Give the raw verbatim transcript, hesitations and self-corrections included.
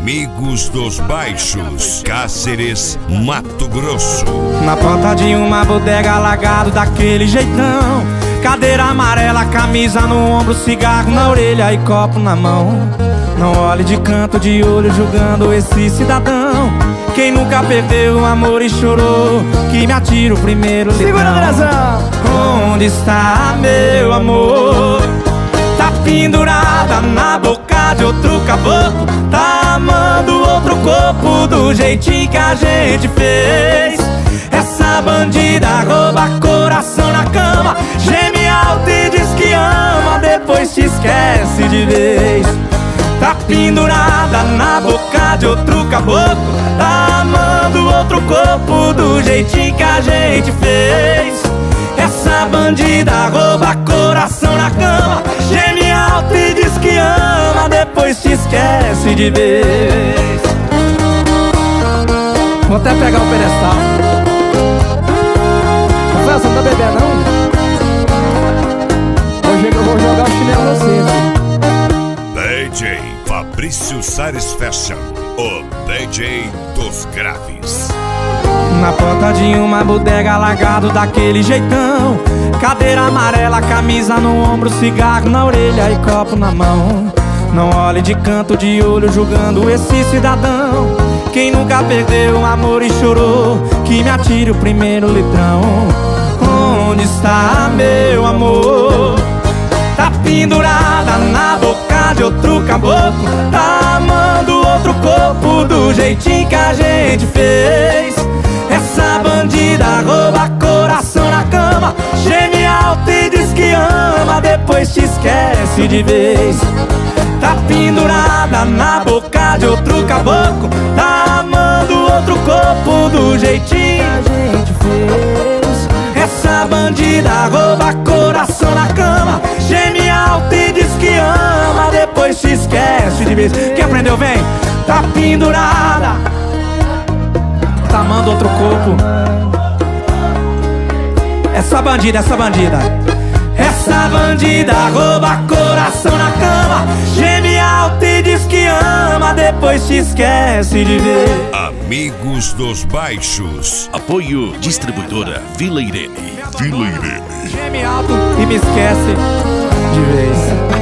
Amigos dos Baixos, Cáceres, Mato Grosso. Na porta de uma bodega, alagado daquele jeitão, cadeira amarela, camisa no ombro, cigarro na orelha e copo na mão. Não olhe de canto de olho julgando esse cidadão. Quem nunca perdeu o amor e chorou, que me atira o primeiro litrão. Segura, Andrezão! Onde está meu amor? Tá pendurada na boca de outro caboclo, tá amando outro corpo do jeitinho que a gente fez. Essa bandida rouba coração na cama, geme alto e diz que ama, depois te esquece de vez. Tá pendurada na boca de outro caboclo, tá amando outro corpo do jeitinho que a gente fez. Essa bandida rouba coração na cama, geme alto e diz que ama, depois te esquece de vez. Vou até pegar o pedestal. Rafael, você não tá bebendo, não? Hoje eu vou jogar o chinelo em você, velho. D J Fabrício Sares Fashion, o D J dos graves. Na porta de uma bodega, alagado daquele jeitão, cadeira amarela, camisa no ombro, cigarro na orelha e copo na mão. Não olhe de canto de olho julgando esse cidadão. Quem nunca perdeu o amor e chorou, que me atire o primeiro litrão. Onde está meu amor? Tá pendurada na boca de outro caboclo, tá amando outro corpo do jeitinho que a gente fez. Essa bandida rouba coração na cama, geme alto e diz que ama, depois te esquece de vez. Tá pendurada na boca de outro caboclo, tá amando outro corpo do jeitinho que a gente fez. Essa bandida rouba coração na cama, geme alto e diz que ama, depois te esquece de vez. Quem aprendeu, vem. Tá pendurada, tá amando outro corpo. Essa bandida, essa bandida Essa bandida rouba coração na cama, geme alto e diz que ama, depois te esquece de ver. Amigos dos Baixos. Apoio Distribuidora Vila Irene. Vila Irene. Geme alto e me esquece de vez.